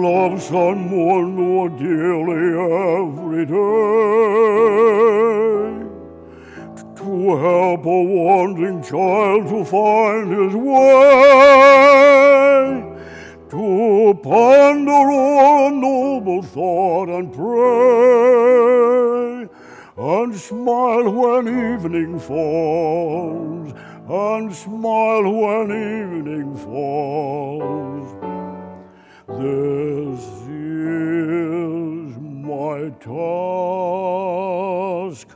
love someone more dearly every day, to help a wandering child to find his way, to ponder o'er a noble thought and pray, and smile when evening falls, and smile when evening falls. This is my task.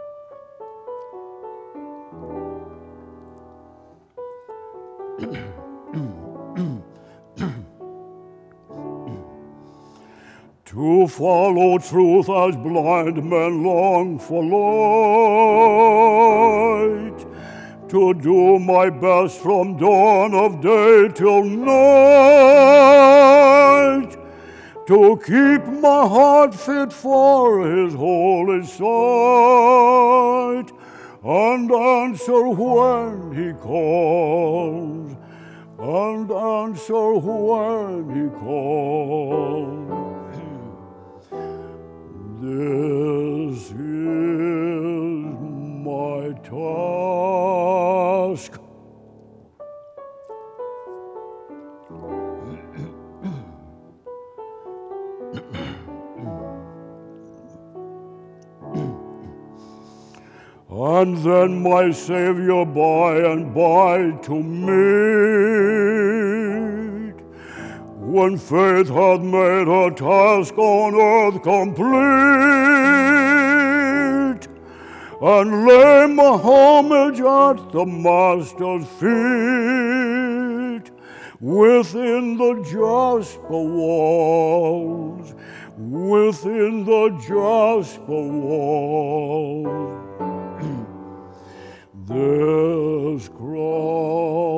To follow truth as blind men long for light, to do my best from dawn of day till night, to keep my heart fit for his holy sight, and answer when he calls, and answer when he calls. This is my task. And then my Savior by and by to meet, when faith hath made her task on earth complete, and lay my homage at the Master's feet, within the jasper walls, within the jasper walls. This cross